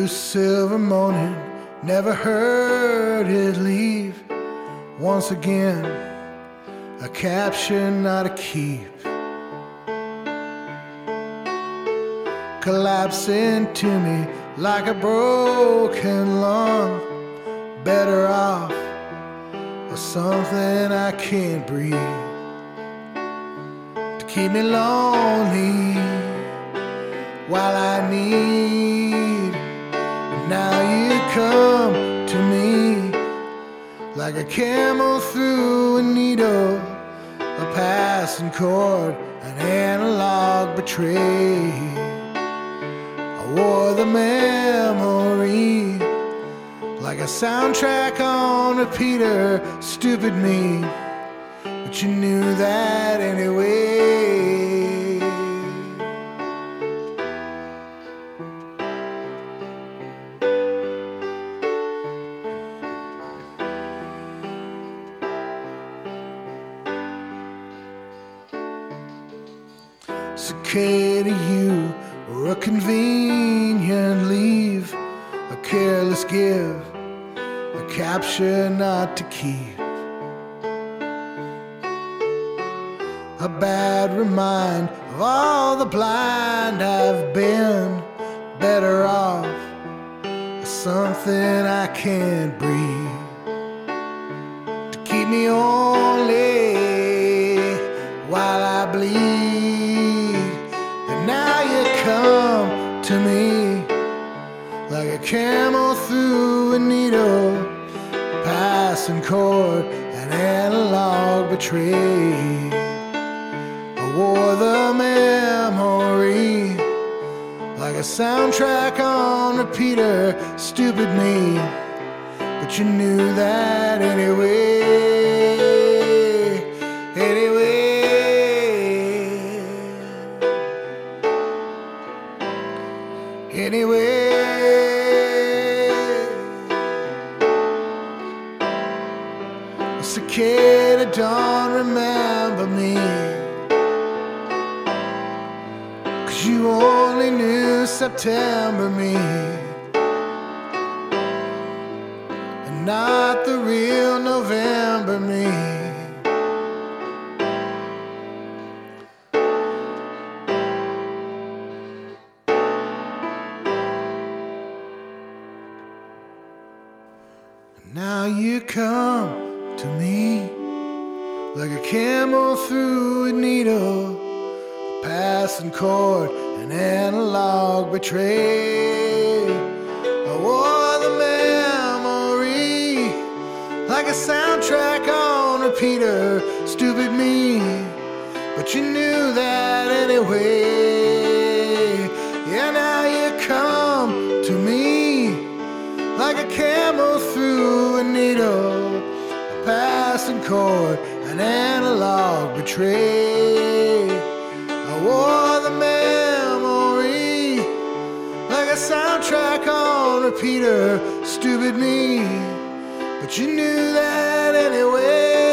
blue silver morning, never heard it leave. Once again, a capture, not a keep. Collapsing to me like a broken lung. Better off or something I can't breathe. To keep me lonely while I need. And now you come to me like a camel through a needle, a passing chord, an analog betray. I wore the memory like a soundtrack on repeater. Stupid me, but you knew that anyway. Cicada, you were a convenient leave, a careless give, a capture not to keep. A bad remind of all the blind I've been. Better off something I can't breathe. To keep me only while I bleed. Now you come to me like a camel through a needle, passing chord, an analog betray. I wore the memory like a soundtrack on repeater. Stupid me, but you knew that anyway. Anyway, a cicada don't remember me, 'cause you only knew September me, and not the real November me. Now you come to me like a camel through a needle, a passing chord, an analog betray. I wore the memory like a soundtrack on repeater. Stupid me, but you knew that anyway. Yeah, now you come to me like a camel through a needle, a passing chord, an analog betray. I wore the memory like a soundtrack on repeater. Stupid me, but you knew that anyway.